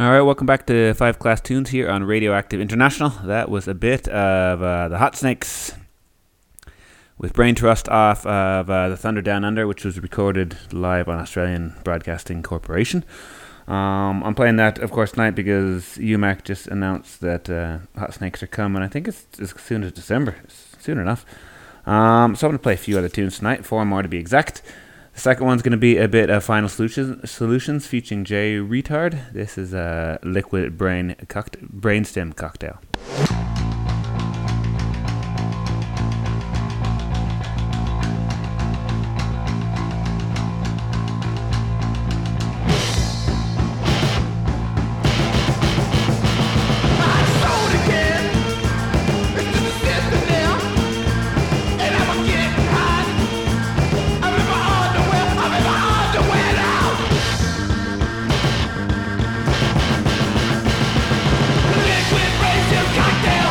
Alright, welcome back to 5 Class Tunes here on Radioactive International. That was a bit of the Hot Snakes with Brain Trust off of the Thunder Down Under, which was recorded live on Australian Broadcasting Corporation. I'm playing that, of course, tonight because UMAC just announced that Hot Snakes are coming. I think it's as soon as December. It's soon enough. So I'm going to play a few other tunes tonight, 4 more to be exact. The second one's going to be a bit of Final Solutions featuring Jay Retard. This is a liquid brainstem cocktail. Cocktail!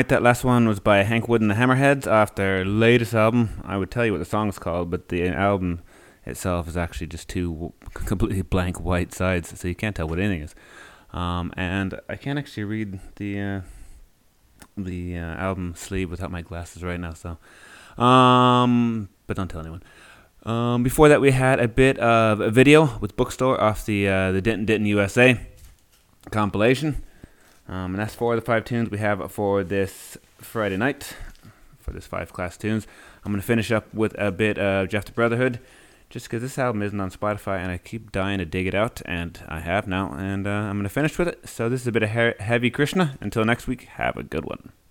Night. That last one was by Hank Wood and the Hammerheads off their latest album. I would tell you what the song is called, but the album itself is actually just two completely blank white sides, so you can't tell what anything is. And I can't actually read the album sleeve without my glasses right now, so but don't tell anyone. Before that, we had a bit of a video with Bookstore off the Denton USA compilation. And that's 4 of the 5 tunes we have for this Friday night, for this 5 class tunes. I'm going to finish up with a bit of Jeff the Brotherhood, just because this album isn't on Spotify, and I keep dying to dig it out, and I have now, and I'm going to finish with it. So this is a bit of Heavy Krishna. Until next week, have a good one.